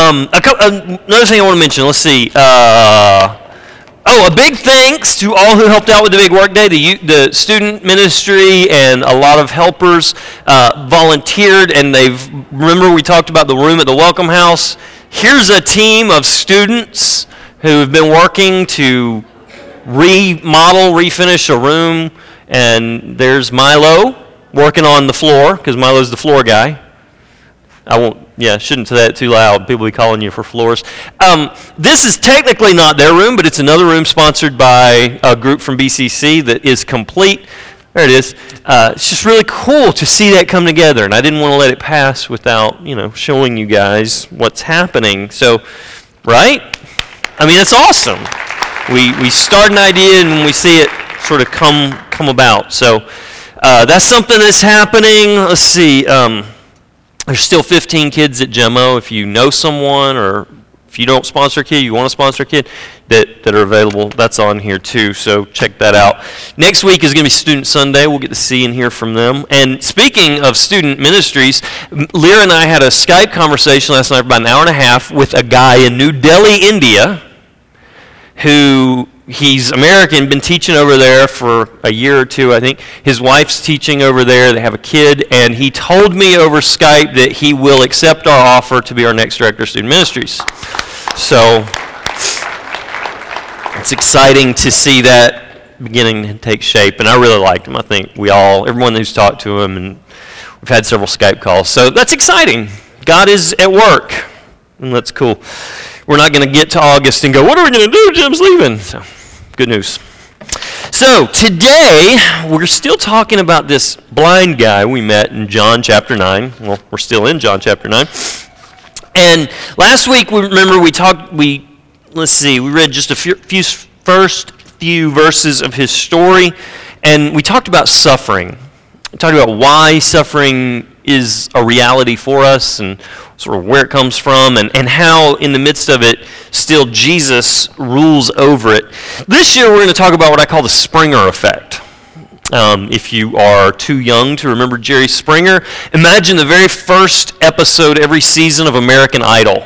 Another thing I want to mention. Let's see. A big thanks to all who helped out with the big work day. The student ministry and a lot of helpers volunteered, and remember we talked about the room at the Welcome House. Here's a team of students who have been working to refinish a room, and there's Milo working on the floor, because Milo's the floor guy. Shouldn't say that too loud. People will be calling you for floors. This is technically not their room, but it's another room sponsored by a group from BCC that is complete. There it is. It's just really cool to see that come together, and I didn't want to let it pass without, showing you guys what's happening. So, right? I mean, it's awesome. We start an idea, and when we see it sort of come about. So, that's something that's happening. Let's see. There's still 15 kids at Gemmo. If you know someone, or if you don't sponsor a kid, you want to sponsor a kid, that are available, that's on here too, so check that out. Next week is going to be Student Sunday. We'll get to see and hear from them. And speaking of student ministries, Lyra and I had a Skype conversation last night for about an hour and a half with a guy in New Delhi, India, he's American, been teaching over there for a year or two, I think. His wife's teaching over there. They have a kid, and he told me over Skype that he will accept our offer to be our next director of student ministries. So it's exciting to see that beginning to take shape, and I really liked him. I think everyone who's talked to him, and we've had several Skype calls. So that's exciting. God is at work, and that's cool. We're not going to get to August and go, what are we going to do? Jim's leaving. So, good news. So, today, we're still talking about this blind guy we met in John chapter 9. Well, we're still in John chapter 9. And last week, we read just a first few verses of his story, and we talked about suffering. We talked about why suffering is a reality for us, and sort of where it comes from, and how in the midst of it, still Jesus rules over it. This year we're going to talk about what I call the Springer effect. If you are too young to remember Jerry Springer, imagine the very first episode every season of American Idol,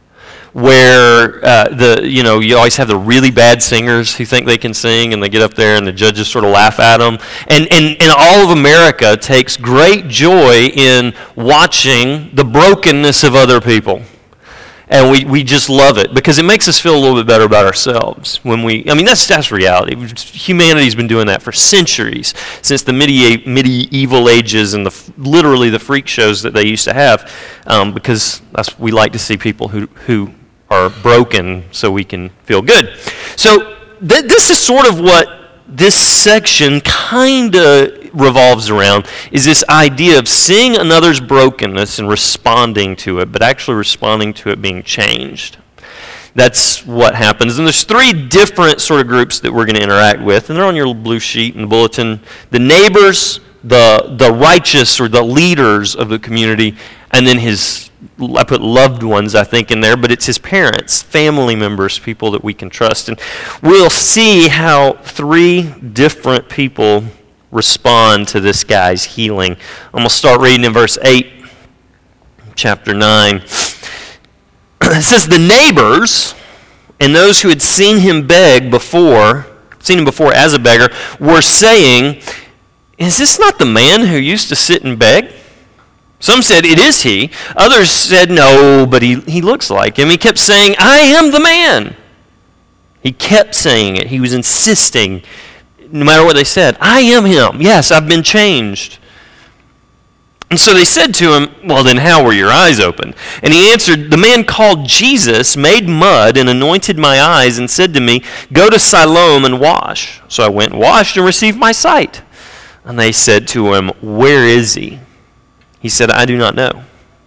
where you always have the really bad singers who think they can sing, and they get up there and the judges sort of laugh at them. And all of America takes great joy in watching the brokenness of other people. And we just love it because it makes us feel a little bit better about ourselves. That's reality. Humanity's been doing that for centuries, since the medieval ages and literally the freak shows that they used to have, because we like to see people who are broken so we can feel good. So this is sort of what this section kind of revolves around, is this idea of seeing another's brokenness and responding to it, but actually responding to it being changed. That's what happens. And there's three different sort of groups that we're going to interact with, and they're on your blue sheet in the bulletin. The neighbors, the righteous or the leaders of the community, and then I put loved ones, I think, in there, but it's his parents, family members, people that we can trust. And we'll see how three different people respond to this guy's healing. I'm going to start reading in verse 8, chapter 9. It says, the neighbors and those who had seen him before as a beggar, were saying, is this not the man who used to sit and beg? Some said, it is he. Others said, no, but he looks like him. He kept saying, I am the man. He kept saying it. He was insisting, no matter what they said, I am him. Yes, I've been changed. And so they said to him, well, then how were your eyes opened? And he answered, the man called Jesus made mud and anointed my eyes and said to me, go to Siloam and wash. So I went and washed and received my sight. And they said to him, where is he? He said, I do not know.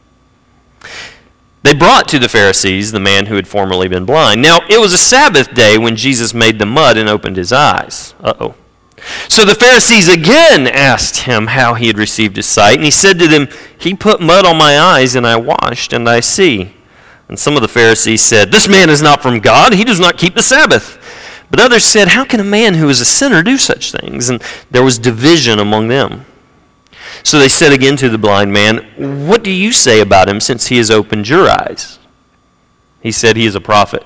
They brought to the Pharisees the man who had formerly been blind. Now, it was a Sabbath day when Jesus made the mud and opened his eyes. So the Pharisees again asked him how he had received his sight. And he said to them, he put mud on my eyes, and I washed, and I see. And some of the Pharisees said, this man is not from God. He does not keep the Sabbath. But others said, how can a man who is a sinner do such things? And there was division among them. So they said again to the blind man, what do you say about him since he has opened your eyes? He said he is a prophet.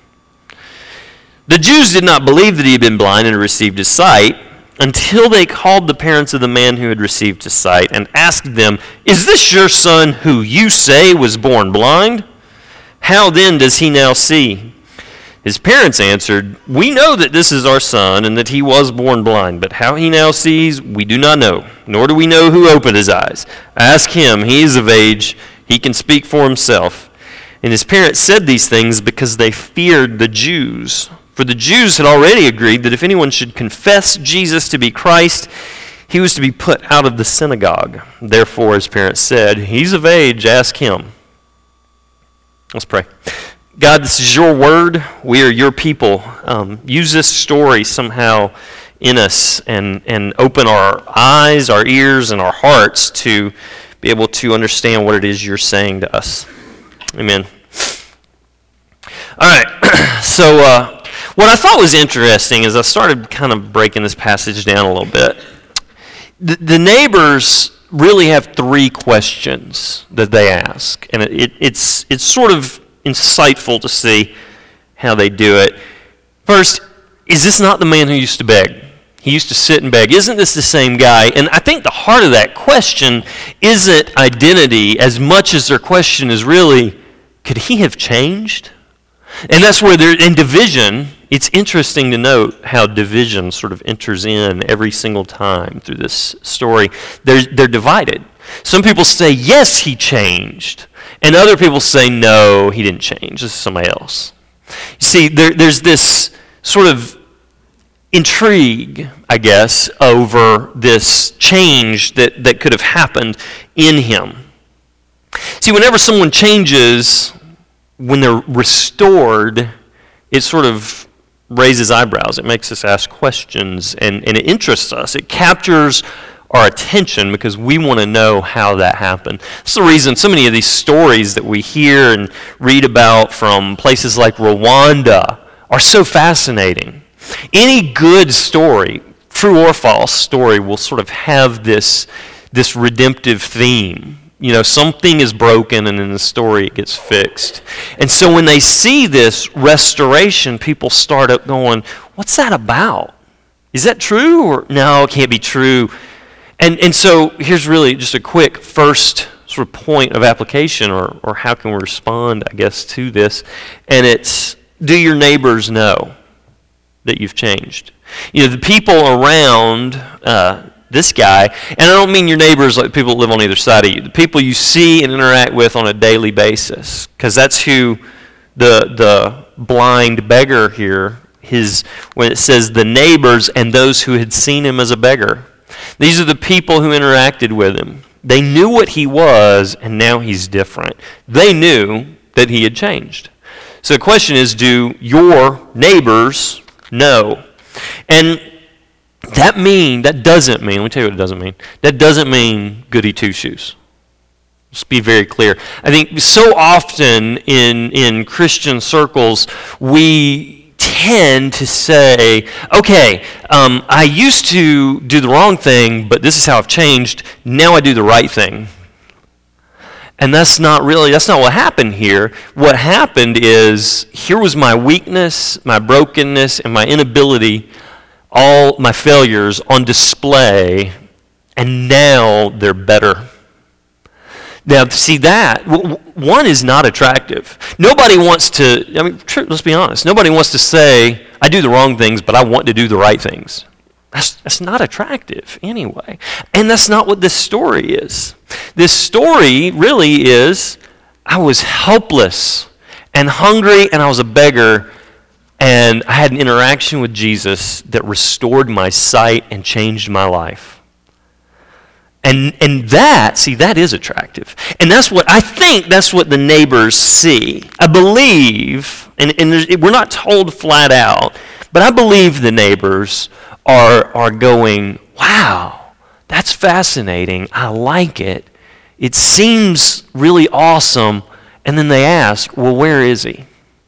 The Jews did not believe that he had been blind and had received his sight until they called the parents of the man who had received his sight and asked them, "Is this your son who you say was born blind? How then does he now see?" His parents answered, "We know that this is our son and that he was born blind, but how he now sees, we do not know, nor do we know who opened his eyes. Ask him, he is of age, he can speak for himself." And his parents said these things because they feared the Jews. For the Jews had already agreed that if anyone should confess Jesus to be Christ, he was to be put out of the synagogue. Therefore, his parents said, "He's of age, ask him." Let's pray. God, this is your word. We are your people. Use this story somehow in us and open our eyes, our ears, and our hearts to be able to understand what it is you're saying to us. Amen. All right. So, what I thought was interesting is I started kind of breaking this passage down a little bit. The neighbors really have three questions that they ask, and it's sort of insightful to see how they do it. First, is this not the man who used to beg? He used to sit and beg. Isn't this the same guy? And I think the heart of that question isn't identity as much as their question is really, could he have changed? And that's where they're in division. It's interesting to note how division sort of enters in every single time through this story. They're divided. Some people say, yes, he changed. And other people say, no, he didn't change. This is somebody else. You see, there's this sort of intrigue, I guess, over this change that could have happened in him. See, whenever someone changes, when they're restored, it sort of raises eyebrows. It makes us ask questions, and it interests us. It captures our attention because we want to know how that happened. That's the reason so many of these stories that we hear and read about from places like Rwanda are so fascinating. Any good story, true or false story, will sort of have this redemptive theme. You know, something is broken and in the story it gets fixed. And so when they see this restoration, people start up going, what's that about? Is that true? Or no, it can't be true. And so here's really just a quick first sort of point of application or how can we respond, I guess, to this. And it's, do your neighbors know that you've changed? You know, the people around this guy, and I don't mean your neighbors like people that live on either side of you, the people you see and interact with on a daily basis, because that's who the blind beggar here, when it says the neighbors and those who had seen him as a beggar. These are the people who interacted with him. They knew what he was, and now he's different. They knew that he had changed. So the question is, do your neighbors know? And that doesn't mean, let me tell you what it doesn't mean. That doesn't mean goody two-shoes. Let's be very clear. I think so often in Christian circles, we tend to say, okay, I used to do the wrong thing, but this is how I've changed. Now I do the right thing. And that's not what happened here. What happened is, here was my weakness, my brokenness, and my inability, all my failures on display, and now they're better. Now, see that, one is not attractive. Nobody wants to, let's be honest, nobody wants to say, I do the wrong things, but I want to do the right things. That's not attractive anyway. And that's not what this story is. This story really is, I was helpless and hungry, and I was a beggar, and I had an interaction with Jesus that restored my sight and changed my life. And that is attractive. And that's what the neighbors see. I believe, and we're not told flat out, but I believe the neighbors are going, wow, that's fascinating. I like it. It seems really awesome. And then they ask, well, where is he?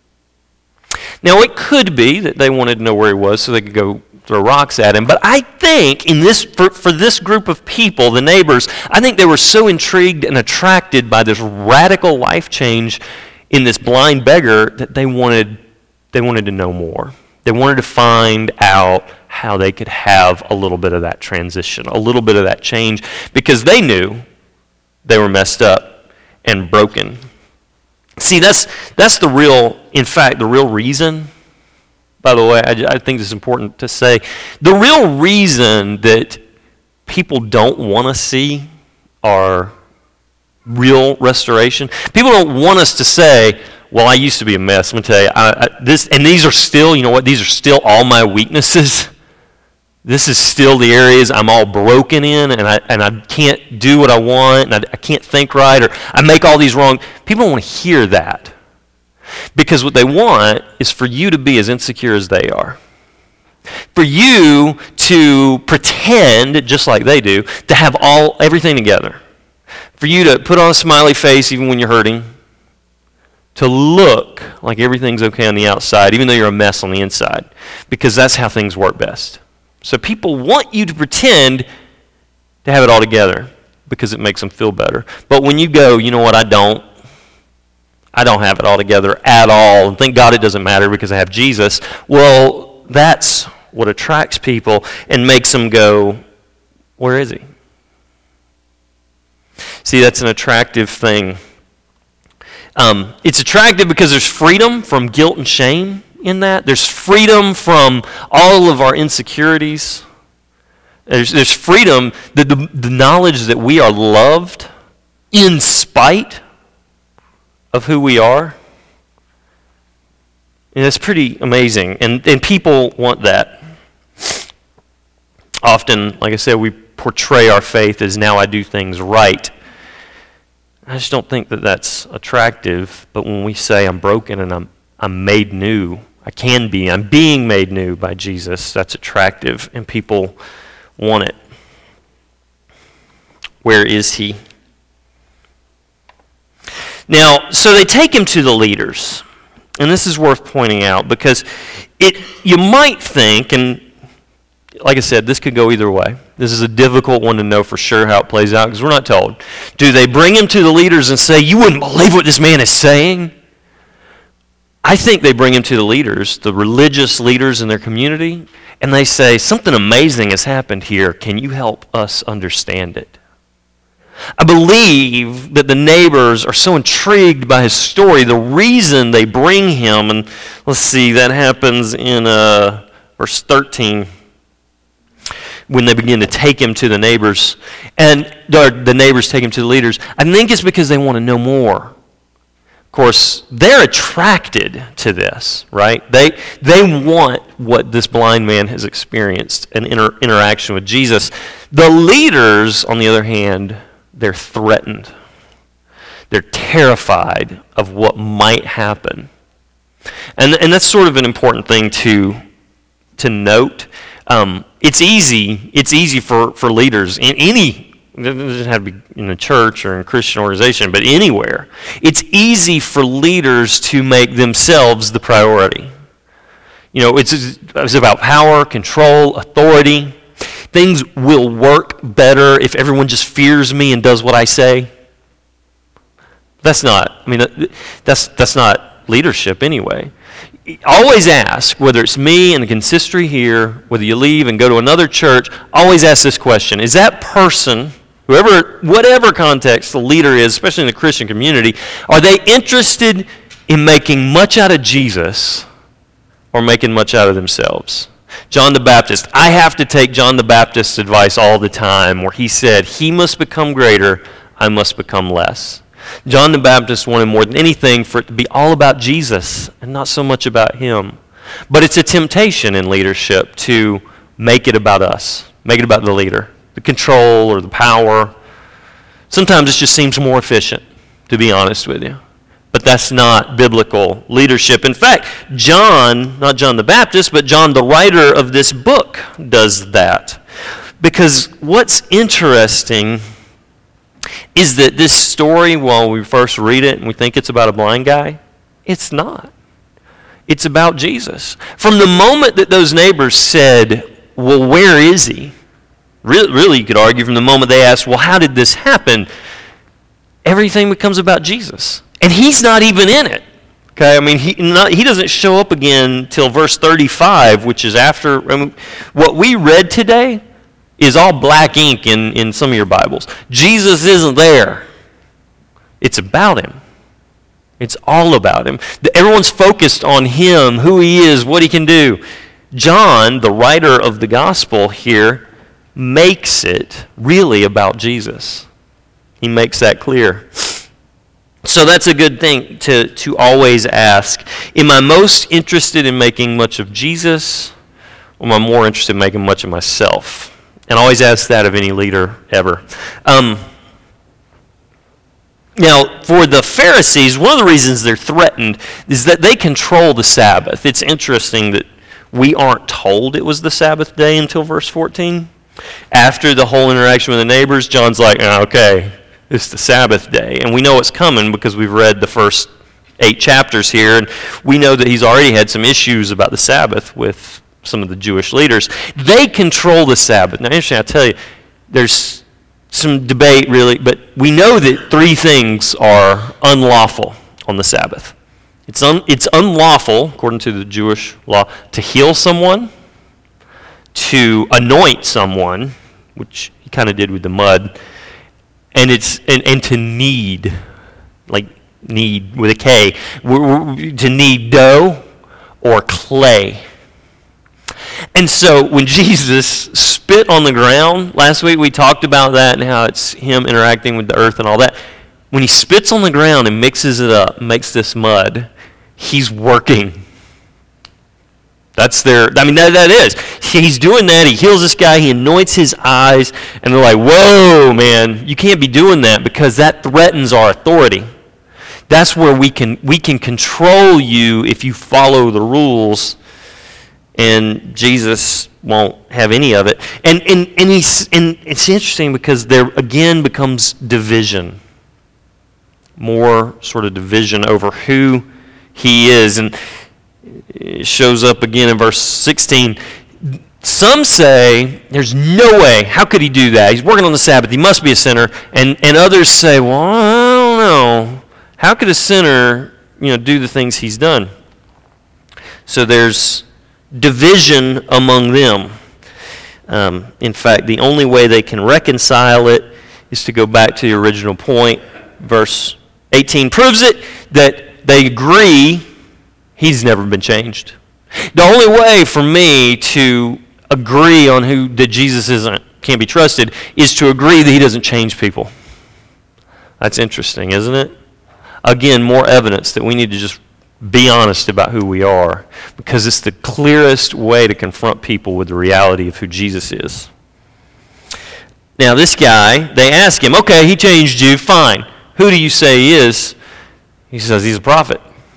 Now, it could be that they wanted to know where he was so they could go throw rocks at him. But I think for this group of people, the neighbors, I think they were so intrigued and attracted by this radical life change in this blind beggar that they wanted to know more. They wanted to find out how they could have a little bit of that transition, a little bit of that change, because they knew they were messed up and broken. See, that's the real reason, by the way, I think it's important to say, the real reason that people don't want to see our real restoration. People don't want us to say, well, I used to be a mess. I'm going to tell you, these are still, you know what, these are still all my weaknesses. This is still the areas I'm all broken in, and I can't do what I want, and I can't think right, or I make all these wrong. People don't want to hear that. Because what they want is for you to be as insecure as they are. For you to pretend, just like they do, to have everything together. For you to put on a smiley face even when you're hurting. To look like everything's okay on the outside, even though you're a mess on the inside. Because that's how things work best. So people want you to pretend to have it all together because it makes them feel better. But when you go, you know what, I don't have it all together at all, and thank God it doesn't matter because I have Jesus, well, that's what attracts people and makes them go, where is he? See, that's an attractive thing. It's attractive because there's freedom from guilt and shame in that. There's freedom from all of our insecurities. There's freedom, the knowledge that we are loved in spite of who we are. And it's pretty amazing. And people want that. Often, like I said, we portray our faith as now I do things right. I just don't think that that's attractive. But when we say I'm broken and I'm made new, I'm being made new by Jesus, that's attractive. And people want it. Where is he? Now, so they take him to the leaders. And this is worth pointing out because you might think, and like I said, this could go either way. This is a difficult one to know for sure how it plays out because we're not told. Do they bring him to the leaders and say, you wouldn't believe what this man is saying? I think they bring him to the leaders, the religious leaders in their community, and they say, something amazing has happened here. Can you help us understand it? I believe that the neighbors are so intrigued by his story, the reason they bring him, and let's see, that happens in verse 13, when they begin to take him to the neighbors, and the neighbors take him to the leaders. I think it's because they want to know more. Of course, they're attracted to this, right? They want what this blind man has experienced, an interaction with Jesus. The leaders, on the other hand, they're threatened. They're terrified of what might happen. And that's sort of an important thing to note. It's easy for leaders in any, it doesn't have to be in a church or in a Christian organization, but anywhere. It's easy for leaders to make themselves the priority. You know, it's about power, control, authority. Things will work better if everyone just fears me and does what I say. That's not leadership anyway. Always ask, whether it's me and the consistory here, whether you leave and go to another church, always ask this question. Is that person, whatever context the leader is, especially in the Christian community, are they interested in making much out of Jesus or making much out of themselves? John the Baptist, I have to take John the Baptist's advice all the time where he said, he must become greater, I must become less. John the Baptist wanted more than anything for it to be all about Jesus and not so much about him. But it's a temptation in leadership to make it about us, make it about the leader, the control or the power. Sometimes it just seems more efficient, to be honest with you. But that's not biblical leadership. In fact, John, not John the Baptist, but John, the writer of this book, does that. Because what's interesting is that this story, while we first read it and we think it's about a blind guy, it's not. It's about Jesus. From the moment that those neighbors said, well, where is he? Really, you could argue from the moment they asked, well, how did this happen? Everything becomes about Jesus. And he's not even in it. Okay, I mean, he doesn't show up again till verse 35, which is after. What we read today is all black ink in some of your Bibles. Jesus isn't there. It's about him. It's all about him. Everyone's focused on him, who he is, what he can do. John, the writer of the gospel here, makes it really about Jesus. He makes that clear. So that's a good thing to always ask. Am I most interested in making much of Jesus, or am I more interested in making much of myself? And I always ask that of any leader ever. Now, for the Pharisees, one of the reasons they're threatened is that they control the Sabbath. It's interesting that we aren't told it was the Sabbath day until verse 14. After the whole interaction with the neighbors, John's like, okay, it's the Sabbath day. And we know it's coming because we've read the first 8 chapters here, and we know that he's already had some issues about the Sabbath with some of the Jewish leaders. They control the Sabbath. Now, interesting, I'll tell you, there's some debate, really, but we know that 3 things are unlawful on the Sabbath. It's unlawful, according to the Jewish law, to heal someone, to anoint someone, which he kind of did with the mud, and to knead, like knead with a K, to knead dough or clay. And so when Jesus spit on the ground, last week we talked about that and how it's him interacting with the earth and all that. When he spits on the ground and mixes it up, makes this mud, he's working. That is. He's doing that. He heals this guy. He anoints his eyes. And they're like, whoa, man, you can't be doing that because that threatens our authority. That's where we can control you if you follow the rules. And Jesus won't have any of it. And it's interesting because there again becomes division. More sort of division over who he is. And it shows up again in verse 16. Some say, there's no way. How could he do that? He's working on the Sabbath. He must be a sinner. And others say, well, I don't know. How could a sinner, do the things he's done? So there's division among them. In fact, the only way they can reconcile it is to go back to the original point. Verse 18 proves it, that they agree he's never been changed. The only way for me to agree on that Jesus can't be trusted is to agree that he doesn't change people. That's interesting, isn't it? Again, more evidence that we need to just be honest about who we are, because it's the clearest way to confront people with the reality of who Jesus is. Now, this guy, they ask him, okay, he changed you, fine. Who do you say he is? He says he's a prophet.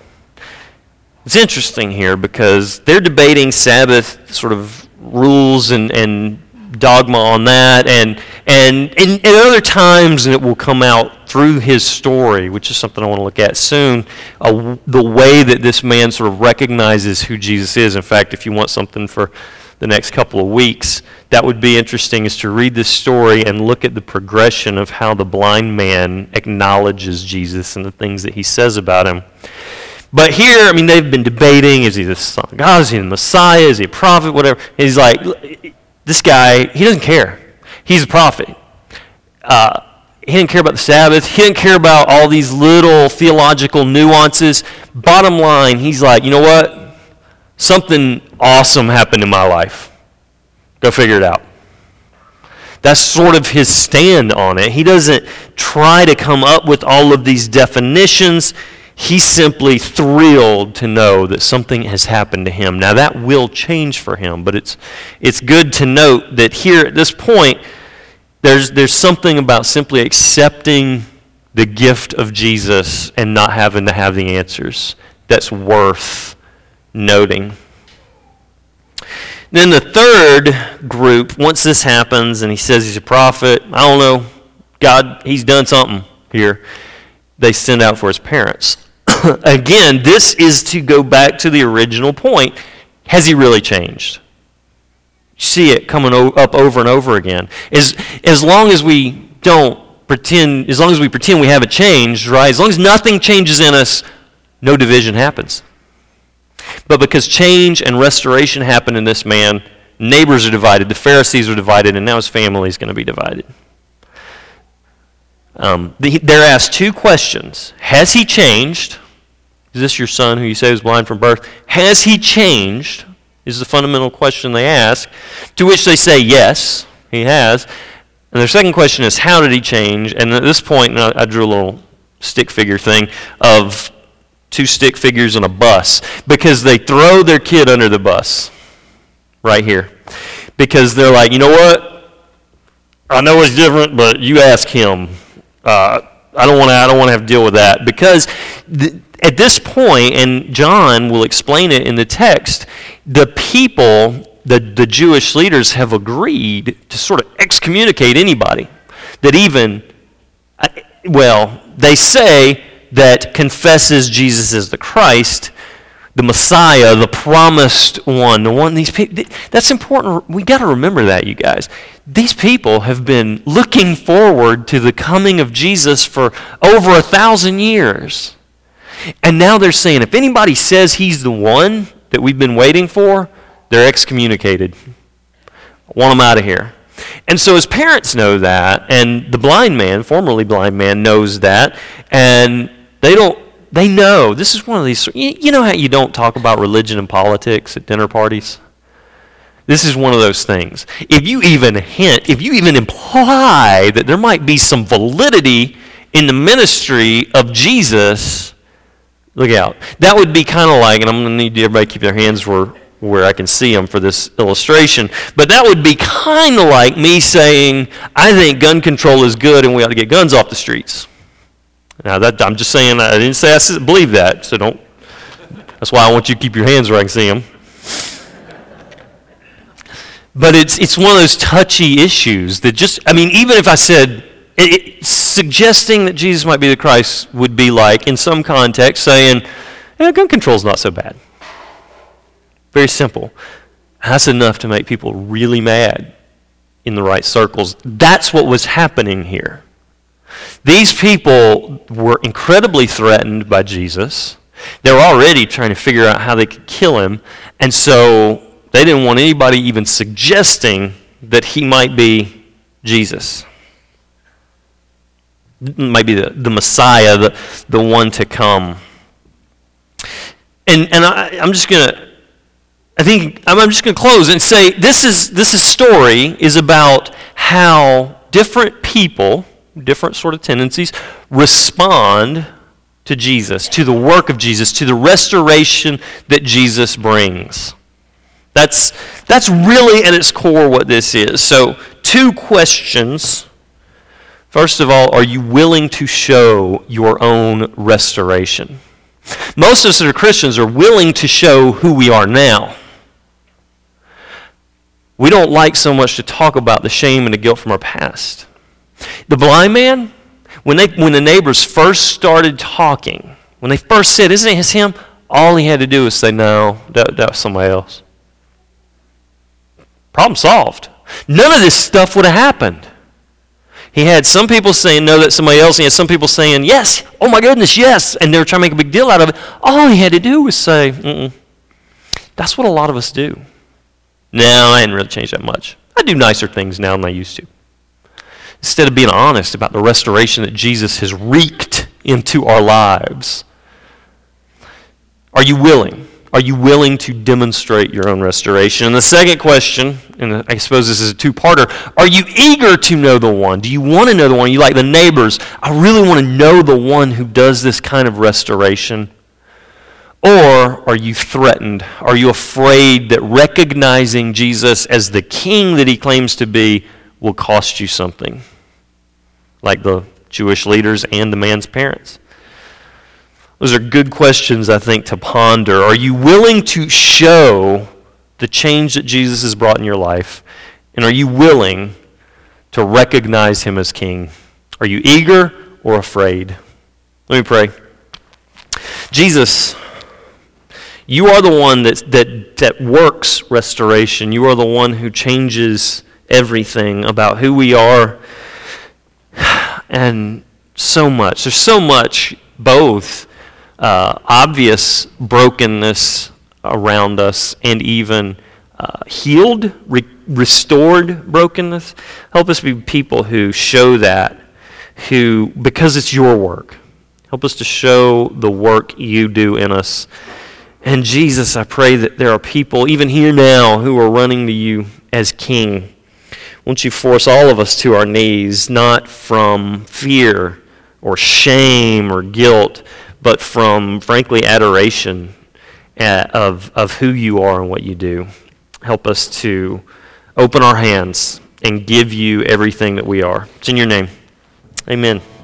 It's interesting here because they're debating Sabbath sort of rules and dogma on that, and other times, and it will come out through his story, which is something I want to look at soon, the way that this man sort of recognizes who Jesus is. In fact, if you want something for the next couple of weeks, that would be interesting, is to read this story and look at the progression of how the blind man acknowledges Jesus and the things that he says about him. But here, they've been debating, is he the Son of God, is he the Messiah, is he a prophet, whatever. And he's like, this guy, he doesn't care. He's a prophet. He didn't care about the Sabbath. He didn't care about all these little theological nuances. Bottom line, he's like, you know what? Something awesome happened in my life. Go figure it out. That's sort of his stand on it. He doesn't try to come up with all of these definitions. He's simply thrilled to know that something has happened to him. Now, that will change for him, but it's good to note that here at this point, there's something about simply accepting the gift of Jesus and not having to have the answers that's worth noting. Then the third group, once this happens and he says he's a prophet, I don't know, God, he's done something here, they send out for his parents. Again, this is to go back to the original point. Has he really changed? You see it coming up over and over again. As long as we don't pretend we haven't changed, right? As long as nothing changes in us, no division happens. But because change and restoration happened in this man, neighbors are divided, the Pharisees are divided, and now his family is going to be divided. They're asked two questions. Has he changed? Is this your son who you say was blind from birth? Has he changed? Is the fundamental question they ask. To which they say, yes, he has. And their second question is, how did he change? And at this point, I drew a little stick figure thing of two stick figures and a bus, because they throw their kid under the bus right here. Because they're like, you know what? I know it's different, but you ask him. I don't want to have to deal with that. Because at this point, and John will explain it in the text, the people, the Jewish leaders have agreed to sort of excommunicate anybody that even, they say that confesses Jesus as the Christ, the Messiah, the promised one, these people, that's important. We got to remember that, you guys. These people have been looking forward to the coming of Jesus for over 1,000 years. And now they're saying, if anybody says he's the one that we've been waiting for, they're excommunicated. I want them out of here. And so his parents know that, and the blind man, formerly blind man, knows that, and they know. This is one of these, you know how you don't talk about religion and politics at dinner parties? This is one of those things. If you even imply that there might be some validity in the ministry of Jesus, look out. That would be kind of like, and I'm going to need everybody to keep their hands where I can see them for this illustration, but that would be kind of like me saying, I think gun control is good and we ought to get guns off the streets. Now, I'm just saying, I didn't say I believe that, so don't. That's why I want you to keep your hands where I can see them. But it's one of those touchy issues that even if I said, suggesting that Jesus might be the Christ would be like, in some context, saying, gun control's not so bad. Very simple. That's enough to make people really mad in the right circles. That's what was happening here. These people were incredibly threatened by Jesus. They were already trying to figure out how they could kill him, and so they didn't want anybody even suggesting that he might be Jesus. Might be the Messiah, the one to come. And I'm just gonna close and say this story is about how different people, different sort of tendencies, respond to Jesus, to the work of Jesus, to the restoration that Jesus brings. That's really at its core what this is. So, two questions. First of all, are you willing to show your own restoration? Most of us that are Christians are willing to show who we are now. We don't like so much to talk about the shame and the guilt from our past. The blind man, when the neighbors first started talking, when they first said, isn't it him? All he had to do was say, no, that was somebody else. Problem solved. None of this stuff would have happened. He had some people saying, no, that's somebody else. He had some people saying, yes, oh my goodness, yes. And they were trying to make a big deal out of it. All he had to do was say, mm-mm. That's what a lot of us do. No, I hadn't really changed that much. I do nicer things now than I used to. Instead of being honest about the restoration that Jesus has wreaked into our lives. Are you willing? Are you willing to demonstrate your own restoration? And the second question, and I suppose this is a two-parter, are you eager to know the one? Do you want to know the one? You like the neighbors? I really want to know the one who does this kind of restoration. Or are you threatened? Are you afraid that recognizing Jesus as the king that he claims to be will cost you something? Like the Jewish leaders and the man's parents. Those are good questions, I think, to ponder. Are you willing to show the change that Jesus has brought in your life? And are you willing to recognize him as king? Are you eager or afraid? Let me pray. Jesus, you are the one that works restoration. You are the one who changes everything about who we are And there's so much, both obvious brokenness around us and even healed, restored brokenness. Help us be people who show that, because it's your work. Help us to show the work you do in us. And Jesus, I pray that there are people, even here now, who are running to you as King. Won't you force all of us to our knees, not from fear or shame or guilt, but from, frankly, adoration of who you are and what you do. Help us to open our hands and give you everything that we are. It's in your name. Amen.